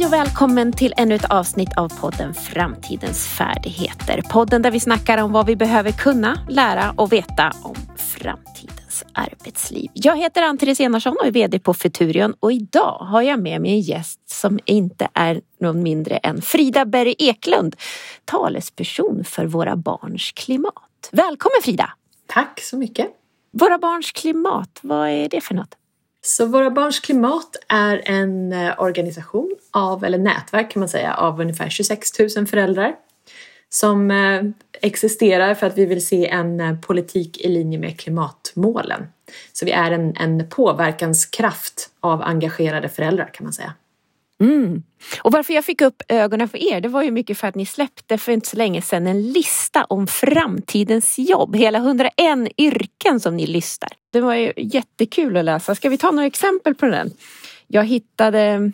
Hej och välkommen till ännu ett avsnitt av podden Framtidens färdigheter. Podden där vi snackar om vad vi behöver kunna, lära och veta om framtidens arbetsliv. Jag heter Ann-Therese Enarsson och är vd på Futurion och idag har jag med mig en gäst som inte är någon mindre än Frida Berry Eklund, talesperson för Våra barns klimat. Välkommen Frida! Tack så mycket! Våra barns klimat, vad är det för något? Så Våra barns klimat är en organisation eller nätverk kan man säga, av ungefär 26 000 föräldrar som existerar för att vi vill se en politik i linje med klimatmålen. Så vi är en påverkanskraft av engagerade föräldrar kan man säga. Mm. Och varför jag fick upp ögonen för er, det var ju mycket för att ni släppte för inte så länge sedan en lista om framtidens jobb. Hela 101 yrken som ni listar. Det var ju jättekul att läsa. Ska vi ta några exempel på den? Jag hittade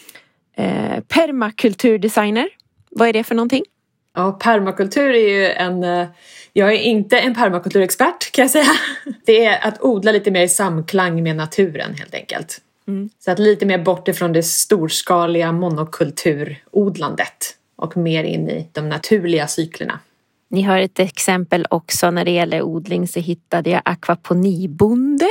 permakulturdesigner. Vad är det för någonting? Ja, permakultur är ju jag är inte en permakulturexpert kan jag säga. Det är att odla lite mer i samklang med naturen helt enkelt. Mm. Så att lite mer bort ifrån det storskaliga monokulturodlandet och mer in i de naturliga cyklerna. Ni har ett exempel också när det gäller odling, så hittade jag akvaponibonde.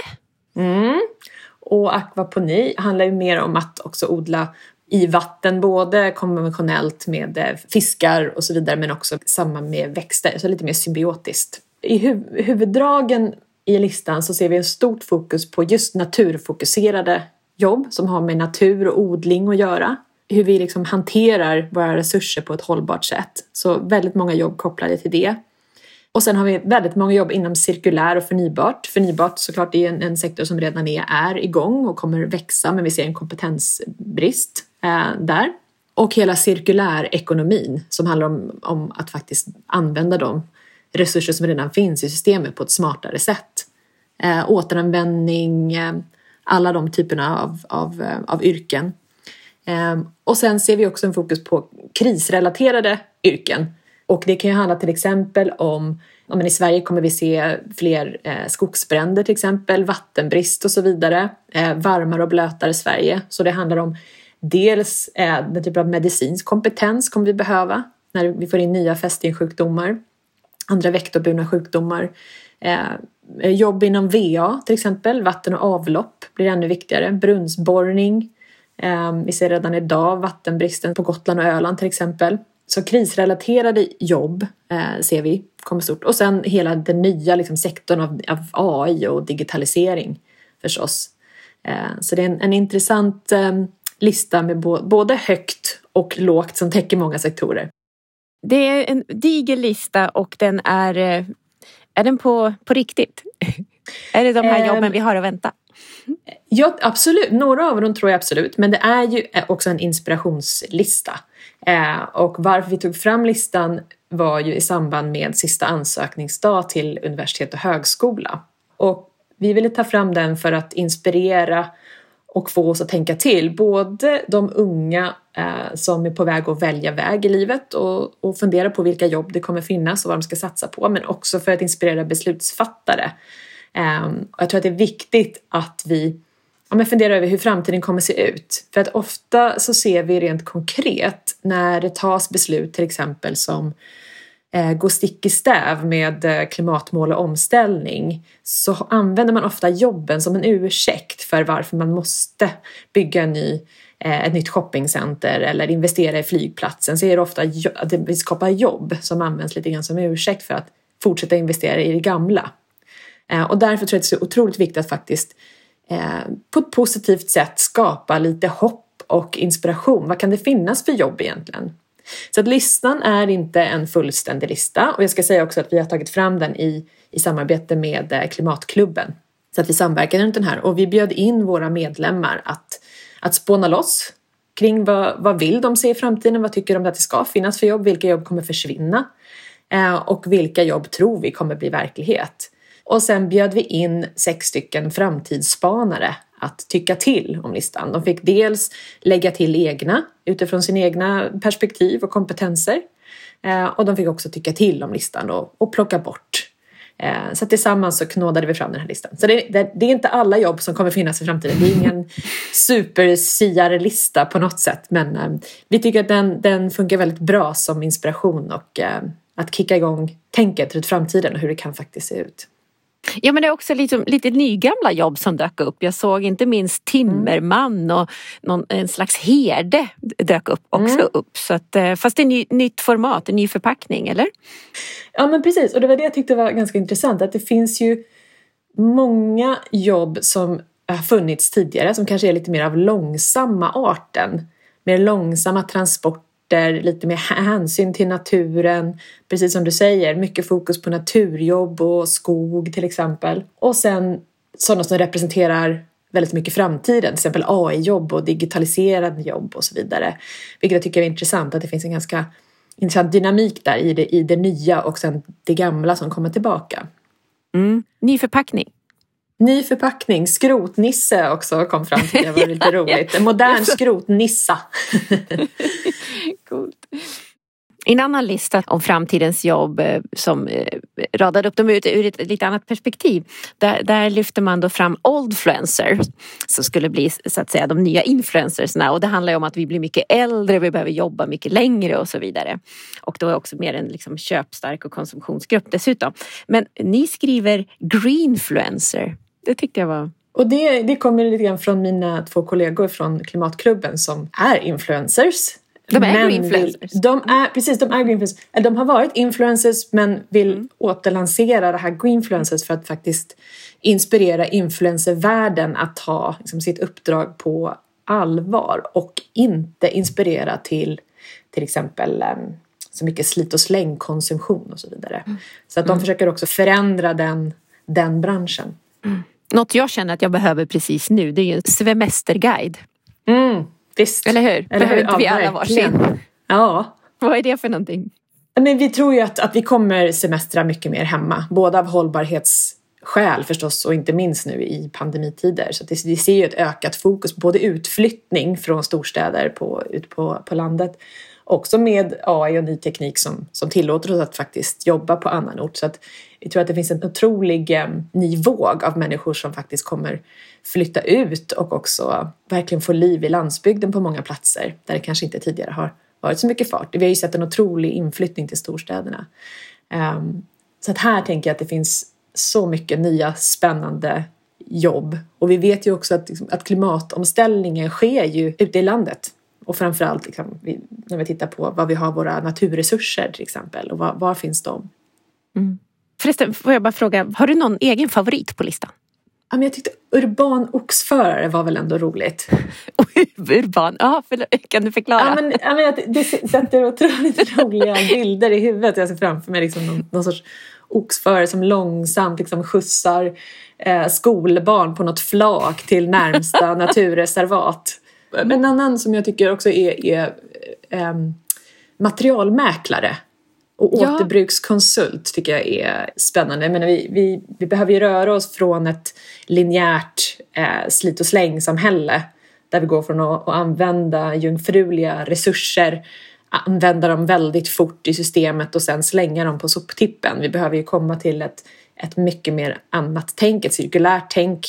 Och akvaponi handlar ju mer om att också odla i vatten, både konventionellt med fiskar och så vidare, men också samman med växter, så lite mer symbiotiskt. I huvuddragen i listan så ser vi en stort fokus på just naturfokuserade jobb som har med natur och odling att göra. Hur vi liksom hanterar våra resurser på ett hållbart sätt. Så väldigt många jobb kopplade till det. Och sen har vi väldigt många jobb inom cirkulär och förnybart. Förnybart såklart är en sektor som redan är igång och kommer växa, men vi ser en kompetensbrist där. Och hela cirkulärekonomin som handlar om att faktiskt använda de resurser som redan finns i systemet på ett smartare sätt. Återanvändning, alla de typerna av yrken. Och sen ser vi också en fokus på krisrelaterade yrken. Och det kan ju handla till exempel om i Sverige kommer vi se fler skogsbränder till exempel, vattenbrist och så vidare. Varmare och blötare Sverige. Så det handlar om dels den typen av medicinsk kompetens kommer vi behöva när vi får in nya fästingsjukdomar. Andra vektorburna sjukdomar. Jobb inom VA till exempel, vatten och avlopp blir ännu viktigare. Brunnsborrning. Vi ser redan idag vattenbristen på Gotland och Öland till exempel. Så krisrelaterade jobb ser vi kommer stort. Och sen hela den nya sektorn av AI och digitalisering förstås. Så det är en intressant lista med både högt och lågt som täcker många sektorer. Det är en diger lista och den är den på riktigt? Är det de här jobben vi har att vänta? Ja, absolut. Några av dem tror jag absolut. Men det är ju också en inspirationslista. Och varför vi tog fram listan var ju i samband med sista ansökningsdag till universitet och högskola. Och vi ville ta fram den för att inspirera och få oss att tänka till. Både de unga som är på väg att välja väg i livet och fundera på vilka jobb det kommer finnas och vad de ska satsa på. Men också för att inspirera beslutsfattare. Och jag tror att det är viktigt att vi funderar över hur framtiden kommer se ut. För att ofta så ser vi rent konkret när det tas beslut till exempel som går stick i stäv med klimatmål och omställning, så använder man ofta jobben som en ursäkt för varför man måste bygga ett nytt shoppingcenter eller investera i flygplatsen. Så är det ofta att vi skapar jobb som används lite grann som ursäkt för att fortsätta investera i det gamla. Och därför tror jag att det är så otroligt viktigt att faktiskt på ett positivt sätt skapa lite hopp och inspiration. Vad kan det finnas för jobb egentligen? Så att listan är inte en fullständig lista. Och jag ska säga också att vi har tagit fram den i samarbete med Klimatklubben. Så att vi samverkar runt den här. Och vi bjöd in våra medlemmar att spåna loss kring vad vill de se i framtiden. Vad tycker de att det ska finnas för jobb? Vilka jobb kommer försvinna? Och vilka jobb tror vi kommer bli verklighet? Och sen bjöd vi in 6 stycken framtidsspanare att tycka till om listan. De fick dels lägga till egna utifrån sina egna perspektiv och kompetenser. Och de fick också tycka till om listan och plocka bort Så att tillsammans så knådade vi fram den här listan. Så det är inte alla jobb som kommer finnas i framtiden. Det är ingen super-siar-lista på något sätt. Men vi tycker att den funkar väldigt bra som inspiration och att kicka igång tänket runt framtiden och hur det kan faktiskt se ut. Ja, men det är också lite nygamla jobb som dök upp. Jag såg inte minst timmerman och en slags herde dök också upp. Så att, fast det är nytt format, en ny förpackning, eller? Ja, men precis. Och det var det jag tyckte var ganska intressant. Att det finns ju många jobb som har funnits tidigare som kanske är lite mer av långsamma arten. Mer långsamma transporter, lite mer hänsyn till naturen. Precis som du säger, mycket fokus på naturjobb och skog till exempel. Och sen sådana som representerar väldigt mycket framtiden. Till exempel AI-jobb och digitaliserade jobb och så vidare. Vilket jag tycker är intressant, att det finns en ganska intressant dynamik där i det nya och sen det gamla som kommer tillbaka. Ny förpackning. Ny förpackning, skrotnisse också kom fram till. Det var lite roligt. En modern skrotnissa. Coolt. En annan lista om framtidens jobb som radade upp dem ur ett lite annat perspektiv. Där lyfter man då fram oldfluencers som skulle bli så att säga de nya influencersna. Och det handlar ju om att vi blir mycket äldre, vi behöver jobba mycket längre och så vidare. Och då är också mer en liksom köpstark och konsumtionsgrupp dessutom. Men ni skriver greenfluencer. Det tyckte jag var... Och det kommer lite grann från mina 2 kollegor från Klimatklubben som är influencers. De är greenfluencers. De är greenfluencers. De har varit influencers men vill återlansera det här greenfluencers för att faktiskt inspirera influencervärlden att ta liksom, sitt uppdrag på allvar och inte inspirera till exempel så mycket slit- och slängkonsumtion och så vidare. Så att de försöker också förändra den branschen. Något jag känner att jag behöver precis nu, det är ju en semesterguide. Visst. Eller hur? Behöver inte vi alla varsin? Ja. Vad är det för någonting? Men vi tror ju att vi kommer semestra mycket mer hemma. Både av hållbarhetsskäl förstås och inte minst nu i pandemitider. Så att vi ser ju ett ökat fokus på både utflyttning från storstäder ut på landet. Också med AI och ny teknik som tillåter oss att faktiskt jobba på annan ort. Så att vi tror att det finns en otrolig ny våg av människor som faktiskt kommer flytta ut och också verkligen få liv i landsbygden på många platser där det kanske inte tidigare har varit så mycket fart. Vi har ju sett en otrolig inflyttning till storstäderna. Så att här tänker jag att det finns så mycket nya spännande jobb. Och vi vet ju också att klimatomställningen sker ju ute i landet. Och framförallt liksom, när vi tittar på vad vi har våra naturresurser till exempel. Och var finns de? Förresten, får jag bara fråga, har du någon egen favorit på listan? Ja, men jag tyckte urban oxförare var väl ändå roligt. Urban, kan du förklara? Ja, men det sätter otroligt roliga bilder i huvudet. Jag ser framför mig liksom någon sorts oxförare som långsamt liksom skjutsar skolbarn på något flak till närmsta naturreservat. En annan som jag tycker också är materialmäklare och återbrukskonsult tycker jag är spännande. Jag menar, vi behöver ju röra oss från ett linjärt slit- och slängsamhälle där vi går från att använda jungfruliga resurser, använda dem väldigt fort i systemet och sen slänga dem på soptippen. Vi behöver ju komma till ett mycket mer annat tänk, ett cirkulärt tänk.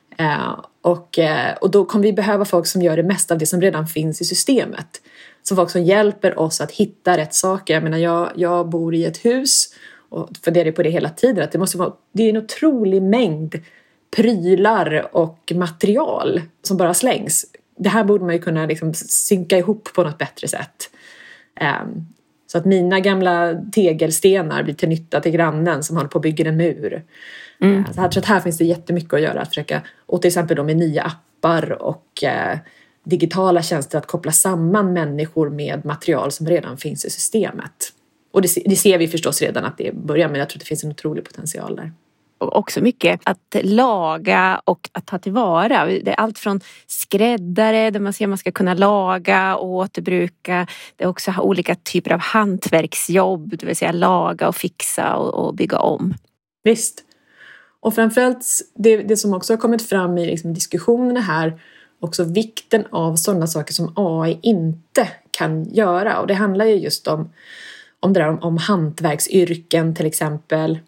Och då kommer vi behöva folk som gör det mesta av det som redan finns i systemet. Så folk som hjälper oss att hitta rätt saker. Jag menar, jag bor i ett hus och funderar på det hela tiden. Att det är en otrolig mängd prylar och material som bara slängs. Det här borde man ju kunna liksom synka ihop på något bättre sätt. Så att mina gamla tegelstenar blir till nytta till grannen som håller på att bygga en mur. Så jag tror att här finns det jättemycket att göra. Att försöka, och till exempel då med nya appar och digitala tjänster att koppla samman människor med material som redan finns i systemet. Och det ser vi förstås redan att det börjar, men jag tror att det finns en otrolig potential där. Och också mycket att laga och att ta tillvara. Det är allt från skräddare där man ser att man ska kunna laga och återbruka. Det är också olika typer av hantverksjobb, det vill säga laga och fixa och bygga om. Visst. Och framförallt det som också har kommit fram i liksom diskussionerna här, också vikten av sådana saker som AI inte kan göra. Och det handlar ju just om hantverksyrken till exempel.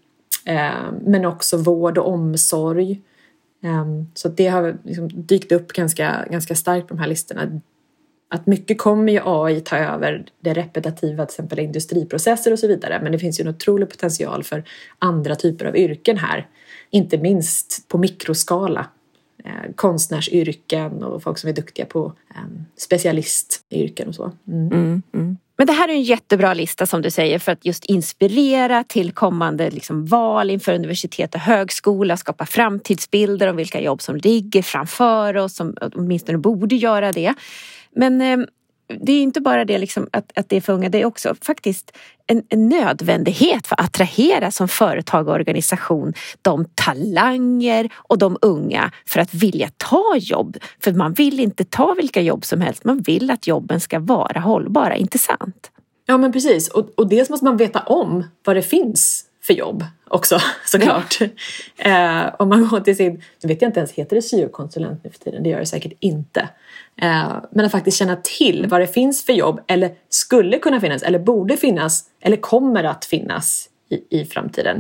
Men också vård och omsorg. Så det har liksom dykt upp ganska starkt på de här listorna. Att mycket kommer ju AI ta över det repetitiva, till exempel industriprocesser och så vidare. Men det finns ju en otrolig potential för andra typer av yrken här. Inte minst på mikroskala. Konstnärsyrken och folk som är duktiga på specialistyrken och så. Men det här är en jättebra lista som du säger för att just inspirera till kommande liksom, val inför universitet och högskola, skapa framtidsbilder om vilka jobb som ligger framför oss, som åtminstone borde göra det. Men det är inte bara det liksom, att det är för unga, det är också faktiskt en nödvändighet för att attrahera som företag och organisation de talanger och de unga för att vilja ta jobb. För man vill inte ta vilka jobb som helst, man vill att jobben ska vara hållbara, inte sant? Ja men precis, och dels måste man veta om vad det finns för jobb också, såklart. Ja. Om man går till sin, nu vet jag inte ens, heter det syokonsulent nu för tiden? Det gör det säkert inte. Men att faktiskt känna till vad det finns för jobb, eller skulle kunna finnas, eller borde finnas, eller kommer att finnas i framtiden.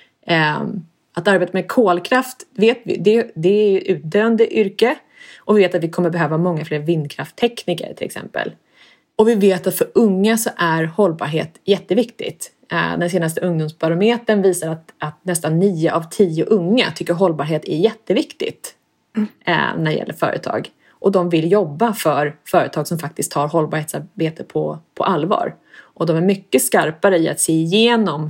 Att arbeta med kolkraft, vet vi, det är utdöende yrke. Och vi vet att vi kommer behöva många fler vindkrafttekniker till exempel. Och vi vet att för unga så är hållbarhet jätteviktigt. Den senaste ungdomsbarometern visar att nästan 9 av 10 unga tycker hållbarhet är jätteviktigt när det gäller företag. Och de vill jobba för företag som faktiskt tar hållbarhetsarbete på allvar. Och de är mycket skarpare i att se igenom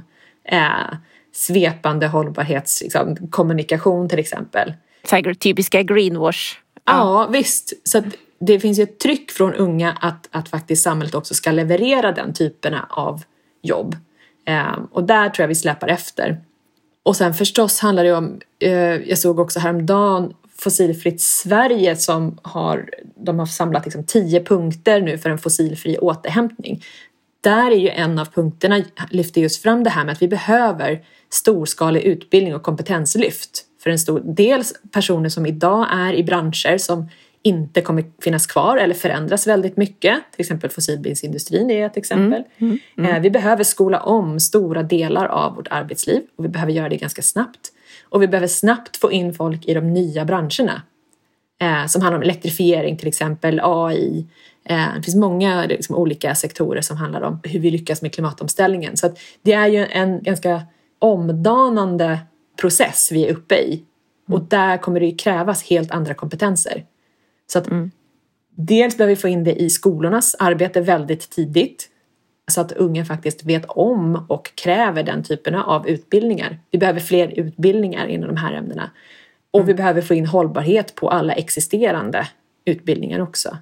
svepande hållbarhetskommunikation till exempel. Typiska greenwash. Ja, visst. Så att det finns ju ett tryck från unga att faktiskt samhället också ska leverera den typen av jobb. Och där tror jag vi släpar efter. Och sen förstås handlar det om, jag såg också häromdagen Fossilfritt Sverige som de har samlat liksom 10 punkter nu för en fossilfri återhämtning. Där är ju en av punkterna lyfter just fram det här med att vi behöver storskalig utbildning och kompetenslyft för en stor dels personer som idag är i branscher som inte kommer finnas kvar eller förändras väldigt mycket. Till exempel fossilbilsindustrin är ett exempel. Vi behöver skola om stora delar av vårt arbetsliv och vi behöver göra det ganska snabbt. Och vi behöver snabbt få in folk i de nya branscherna. Som handlar om elektrifiering till exempel, AI. Det finns många liksom, olika sektorer som handlar om hur vi lyckas med klimatomställningen. Så att det är ju en ganska omdanande process vi är uppe i. Och där kommer det ju krävas helt andra kompetenser. Så att dels behöver vi få in det i skolornas arbete väldigt tidigt. Så att unga faktiskt vet om och kräver den typen av utbildningar. Vi behöver fler utbildningar inom de här ämnena. Och vi behöver få in hållbarhet på alla existerande utbildningar också.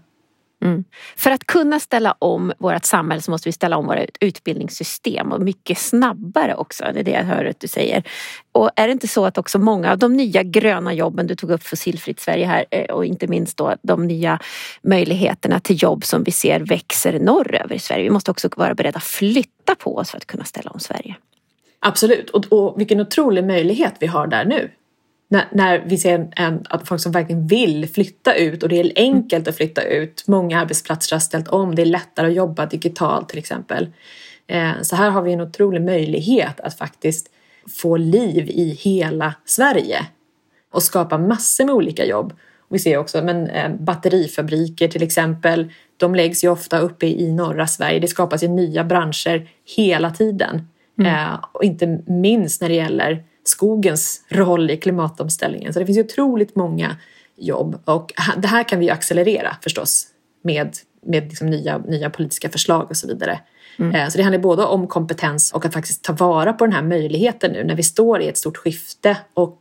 För att kunna ställa om vårt samhälle så måste vi ställa om våra utbildningssystem och mycket snabbare också, det är det jag hör att du säger. Och är det inte så att också många av de nya gröna jobben, du tog upp Fossilfritt Sverige här och inte minst då de nya möjligheterna till jobb som vi ser växer norröver i Sverige. Vi måste också vara beredda att flytta på oss för att kunna ställa om Sverige. Absolut, och vilken otrolig möjlighet vi har där nu. När vi ser att folk som verkligen vill flytta ut och det är enkelt att flytta ut. Många arbetsplatser har ställt om. Det är lättare att jobba digitalt till exempel. Så här har vi en otrolig möjlighet att faktiskt få liv i hela Sverige. Och skapa massor med olika jobb. Och vi ser också batterifabriker till exempel. De läggs ju ofta uppe i norra Sverige. Det skapas ju nya branscher hela tiden. Och inte minst när det gäller skogens roll i klimatomställningen. Så det finns ju otroligt många jobb. Och det här kan vi accelerera förstås. Med liksom nya politiska förslag och så vidare. Så det handlar både om kompetens och att faktiskt ta vara på den här möjligheten nu. När vi står i ett stort skifte.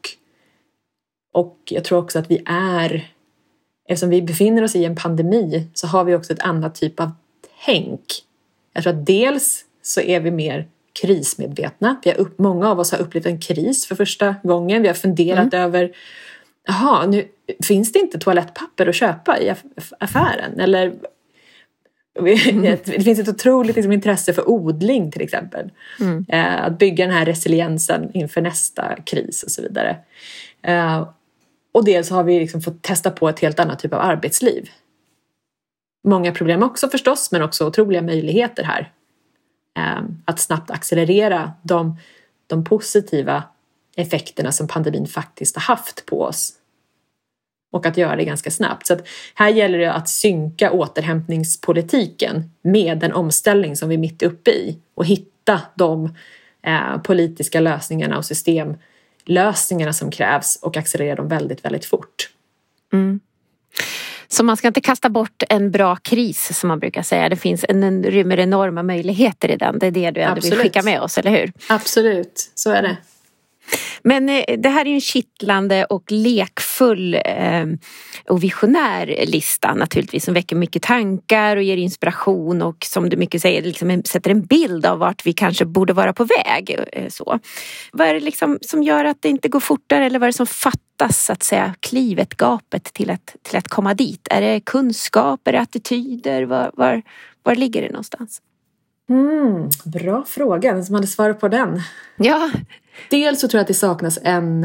Och jag tror också att eftersom vi befinner oss i en pandemi. Så har vi också ett annat typ av tänk. Jag tror att dels så är vi mer krismedvetna. Många av oss har upplevt en kris för första gången. Vi har funderat över, nu finns det inte toalettpapper att köpa i affären? Eller det finns ett otroligt intresse för odling till exempel. Att bygga den här resiliensen inför nästa kris och så vidare. Och dels har vi fått testa på ett helt annat typ av arbetsliv. Många problem också förstås, men också otroliga möjligheter här. Att snabbt accelerera de positiva effekterna som pandemin faktiskt har haft på oss. Och att göra det ganska snabbt. Så att här gäller det att synka återhämtningspolitiken med den omställning som vi är mitt uppe i. Och hitta de politiska lösningarna och systemlösningarna som krävs och accelerera dem väldigt, väldigt fort. Mm. Så man ska inte kasta bort en bra kris som man brukar säga. Det finns rymmer enorma möjligheter i den. Det är det du ändå vill skicka med oss, eller hur? Absolut, så är det. Men det här är ju en kittlande och lekfull och visionär lista naturligtvis som väcker mycket tankar och ger inspiration och som du mycket säger liksom sätter en bild av vart vi kanske borde vara på väg. Så. Vad är det liksom som gör att det inte går fortare eller vad är det som fattas så att säga klivet, gapet till att komma dit? Är det kunskap, är det attityder? Var ligger det någonstans? Bra fråga, vem som hade svarat på den? Ja. Dels så tror jag att det saknas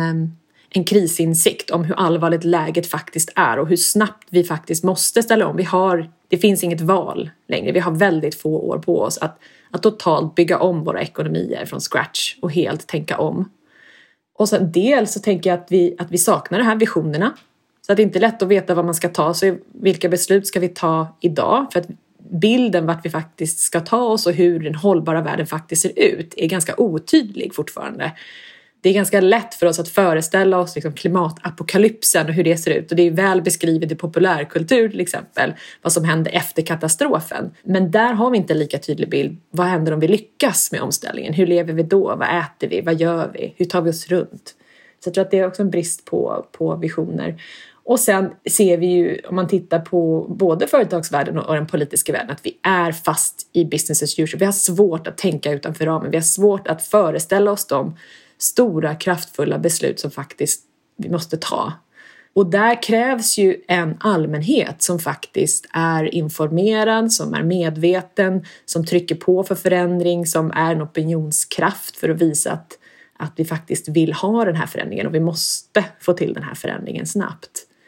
en krisinsikt om hur allvarligt läget faktiskt är och hur snabbt vi faktiskt måste ställa om. Det finns inget val längre. Vi har väldigt få år på oss att totalt bygga om våra ekonomier från scratch och helt tänka om. Och sen dels så tänker jag att vi saknar de här visionerna. Så att det inte är lätt att veta vad man ska ta. Så vilka beslut ska vi ta idag? För att bilden vart vi faktiskt ska ta oss och hur den hållbara världen faktiskt ser ut är ganska otydlig fortfarande. Det är ganska lätt för oss att föreställa oss liksom klimatapokalypsen och hur det ser ut. Och det är väl beskrivet i populärkultur till exempel, vad som händer efter katastrofen. Men där har vi inte en lika tydlig bild. Vad händer om vi lyckas med omställningen? Hur lever vi då? Vad äter vi? Vad gör vi? Hur tar vi oss runt? Så jag tror att det är också en brist på visioner. Och sen ser vi ju, om man tittar på både företagsvärlden och den politiska världen, att vi är fast i business as usual. Vi har svårt att tänka utanför ramen. Vi har svårt att föreställa oss de stora, kraftfulla beslut som faktiskt vi måste ta. Och där krävs ju en allmänhet som faktiskt är informerad, som är medveten, som trycker på för förändring, som är en opinionskraft för att visa att vi faktiskt vill ha den här förändringen och vi måste få till den här förändringen snabbt.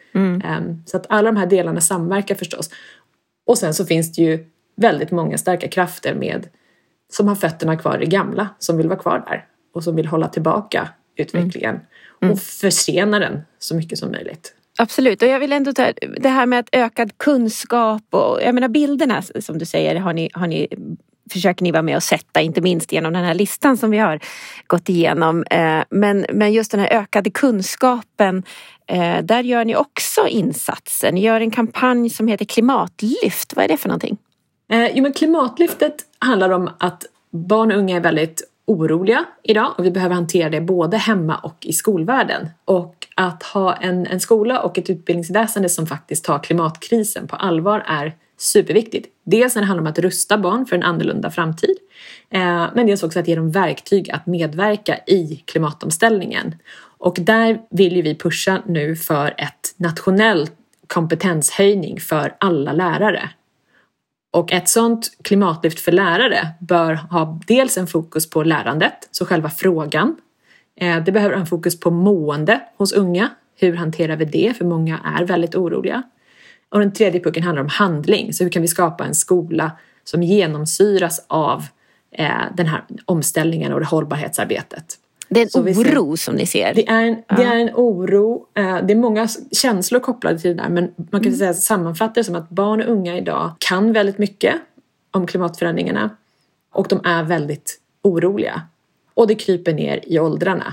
Så att alla de här delarna samverkar förstås. Och sen så finns det ju väldigt många starka krafter som har fötterna kvar i det gamla, som vill vara kvar där och som vill hålla tillbaka utvecklingen och försena den så mycket som möjligt. Absolut, och jag vill ändå ta det här med att ökad kunskap och jag menar bilderna som du säger försöker ni vara med och sätta, inte minst genom den här listan som vi har gått igenom. Men just den här ökade kunskapen, där gör ni också insatser. Ni gör en kampanj som heter Klimatlyft. Vad är det för någonting? Men Klimatlyftet handlar om att barn och unga är väldigt oroliga idag och vi behöver hantera det både hemma och i skolvärlden. Och att ha en skola och ett utbildningsväsende som faktiskt tar klimatkrisen på allvar är superviktigt. Dels när det handlar om att rusta barn för en annorlunda framtid. Men dels också att ge dem verktyg att medverka i klimatomställningen. Och där vill ju vi pusha nu för ett nationell kompetenshöjning för alla lärare. Och ett sådant klimatlyft för lärare bör ha dels en fokus på lärandet, så själva frågan. Det behöver ha en fokus på mående hos unga. Hur hanterar vi det? För många är väldigt oroliga. Och den tredje pucken handlar om handling. Så hur kan vi skapa en skola som genomsyras av den här omställningen och det hållbarhetsarbetet? Det är en oro som ni ser. Det är en oro. Det är många känslor kopplade till det där. Men man kan säga sammanfatta det som att barn och unga idag kan väldigt mycket om klimatförändringarna. Och de är väldigt oroliga. Och det kryper ner i åldrarna.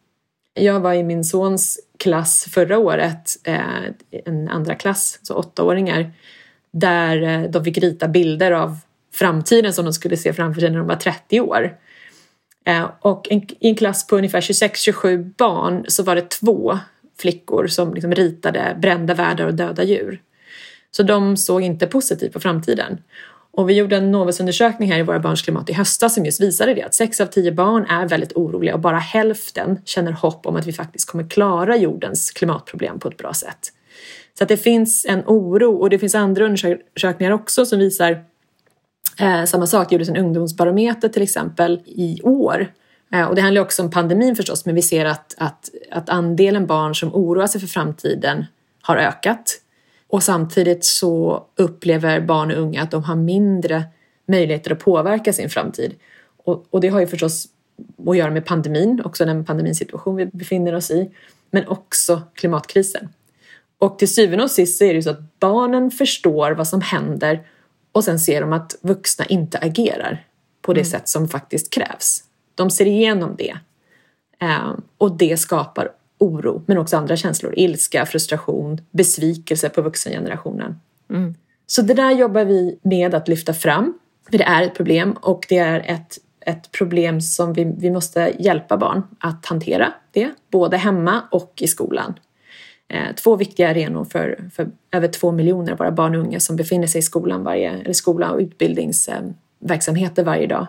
Jag var i min sons klass förra året, en andra klass, så 8-åringar, där de fick rita bilder av framtiden som de skulle se framför sig när de var 30 år. Och i en klass på ungefär 26-27 barn så var det 2 flickor som liksom ritade brända världar och döda djur. Så de såg inte positivt på framtiden. Och vi gjorde en Novusundersökning här i våra barns klimat i höstas som just visade det. Att 6 av 10 barn är väldigt oroliga och bara hälften känner hopp om att vi faktiskt kommer klara jordens klimatproblem på ett bra sätt. Så att det finns en oro och det finns andra undersökningar också som visar samma sak. Det gjordes en ungdomsbarometer till exempel i år. Och det handlar också om pandemin förstås, men vi ser att andelen barn som oroar sig för framtiden har ökat. Och samtidigt så upplever barn och unga att de har mindre möjligheter att påverka sin framtid. Och det har ju förstås att göra med pandemin, också den pandemisituation vi befinner oss i, men också klimatkrisen. Och till syvende och sist så är det ju så att barnen förstår vad som händer och sen ser de att vuxna inte agerar på det sätt som faktiskt krävs. De ser igenom det. Och det skapar oro, men också andra känslor. Ilska, frustration, besvikelse på vuxengenerationen. Mm. Så det där jobbar vi med att lyfta fram. För det är ett problem och det är ett problem som vi måste hjälpa barn att hantera det. Både hemma och i skolan. 2 viktiga arenor för över 2 miljoner av våra barn och unga som befinner sig i skola och utbildningsverksamheter varje dag.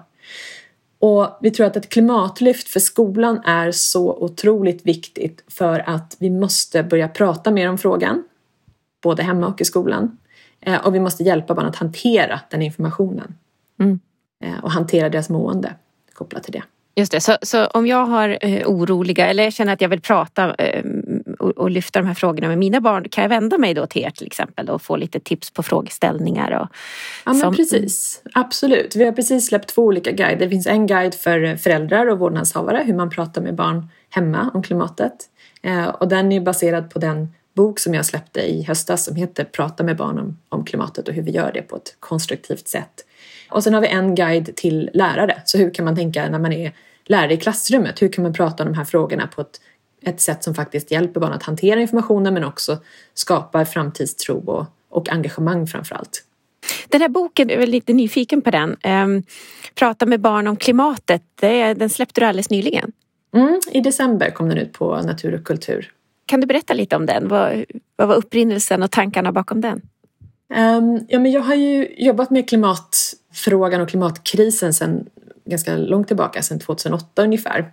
Och vi tror att ett klimatlyft för skolan är så otroligt viktigt för att vi måste börja prata mer om frågan. Både hemma och i skolan. Och vi måste hjälpa barn att hantera den informationen. Mm. Och hantera deras mående kopplat till det. Just det, så om jag har oroliga eller jag känner att jag vill prata och lyfta de här frågorna med mina barn, kan jag vända mig då till er till exempel och få lite tips på frågeställningar? Ja men precis, absolut. Vi har precis släppt 2 olika guider. Det finns en guide för föräldrar och vårdnadshavare, hur man pratar med barn hemma om klimatet. Och den är baserad på den bok som jag släppte i höstas som heter Prata med barn om klimatet och hur vi gör det på ett konstruktivt sätt. Och sen har vi en guide till lärare. Så hur kan man tänka när man är lärare i klassrummet? Hur kan man prata om de här frågorna på ett sätt som faktiskt hjälper barn att hantera informationen men också skapar framtidstro och engagemang framförallt. Den här boken, jag är lite nyfiken på den. Prata med barn om klimatet. Den släppte du alldeles nyligen. I december kom den ut på Natur och kultur. Kan du berätta lite om den? Vad var upprinnelsen och tankarna bakom den? Ja, men jag har ju jobbat med klimatfrågan och klimatkrisen sedan ganska långt tillbaka, sedan 2008 ungefär.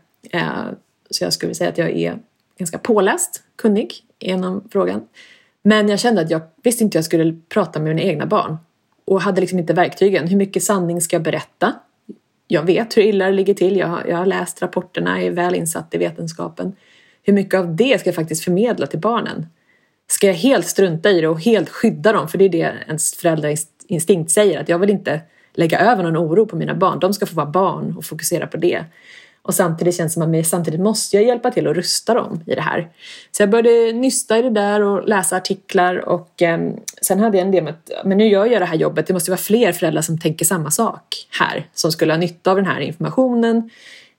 Så jag skulle säga att jag är ganska påläst, kunnig inom frågan. Men jag kände att jag visste inte att jag skulle prata med mina egna barn. Och hade liksom inte verktygen. Hur mycket sanning ska jag berätta? Jag vet hur illa det ligger till. Jag har läst rapporterna, är väl insatt i vetenskapen. Hur mycket av det ska jag faktiskt förmedla till barnen? Ska jag helt strunta i det och helt skydda dem? För det är det ens föräldrainstinkt säger. Att jag vill inte lägga över någon oro på mina barn. De ska få vara barn och fokusera på det. Och samtidigt känns det som att samtidigt måste jag hjälpa till att rusta dem i det här. Så jag började nysta i det där och läsa artiklar. Och sen hade jag en idé med att men nu gör jag det här jobbet. Det måste vara fler föräldrar som tänker samma sak här. Som skulle ha nytta av den här informationen.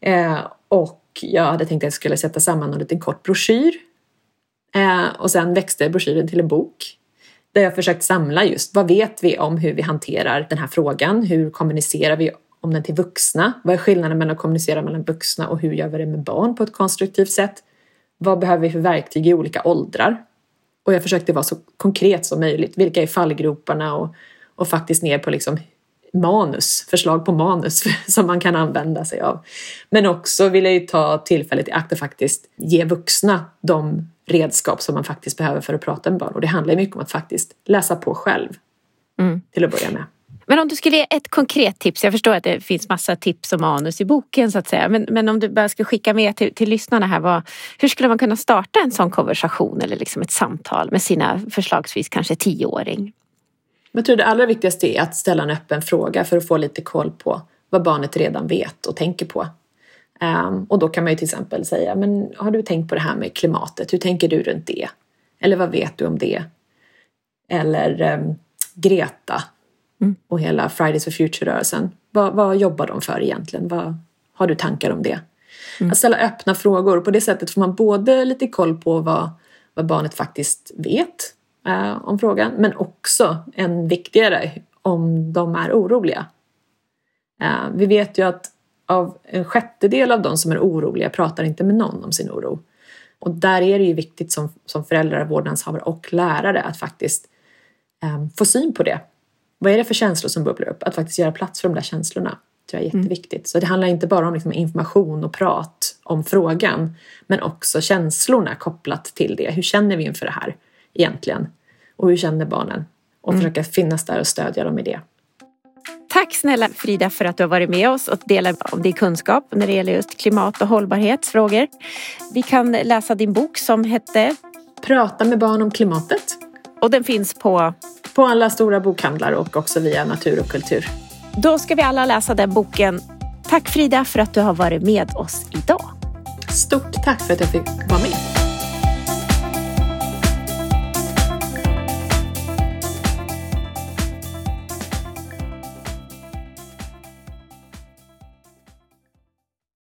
Och jag hade tänkt att jag skulle sätta samman en liten kort broschyr. Och sen växte broschyren till en bok. Där jag försökt samla just vad vet vi om hur vi hanterar den här frågan. Hur kommunicerar vi om den till vuxna? Vad är skillnaden mellan att kommunicera mellan vuxna och hur gör vi det med barn på ett konstruktivt sätt? Vad behöver vi för verktyg i olika åldrar? Och jag försökte vara så konkret som möjligt. Vilka är fallgroparna och faktiskt ner på liksom förslag på manus som man kan använda sig av. Men också vill jag ju ta tillfället i akt och faktiskt ge vuxna de redskap som man faktiskt behöver för att prata med barn. Och det handlar mycket om att faktiskt läsa på själv till att börja med. Men om du skulle ge ett konkret tips, jag förstår att det finns massa tips och manus i boken så att säga, men om du bara ska skicka med till lyssnarna här, hur skulle man kunna starta en sån konversation eller liksom ett samtal med sina förslagsvis kanske 10-åring? Jag tror det allra viktigaste är att ställa en öppen fråga för att få lite koll på vad barnet redan vet och tänker på. Och då kan man ju till exempel säga, men har du tänkt på det här med klimatet? Hur tänker du runt det? Eller vad vet du om det? Eller Greta och hela Fridays for Future-rörelsen. Vad jobbar de för egentligen? Vad har du tankar om det? Att ställa öppna frågor. På det sättet får man både lite koll på vad barnet faktiskt vet om frågan. Men också, än viktigare, om de är oroliga. Vi vet ju att av 1/6 av de som är oroliga pratar inte med någon om sin oro. Och där är det ju viktigt som föräldrar, vårdnadshavare och lärare att faktiskt få syn på det. Vad är det för känslor som bubblar upp? Att faktiskt göra plats för de där känslorna tror jag är jätteviktigt. Så det handlar inte bara om liksom information och prat om frågan, men också känslorna kopplat till det. Hur känner vi inför det här egentligen? Och hur känner barnen? Och försöka finnas där och stödja dem i det. Tack snälla Frida för att du har varit med oss och delat av din kunskap när det gäller just klimat- och hållbarhetsfrågor. Vi kan läsa din bok som hette Prata med barn om klimatet. Och den finns på alla stora bokhandlar och också via Natur och kultur. Då ska vi alla läsa den boken Tack Frida för att du har varit med oss idag. Stort tack för att jag fick vara med.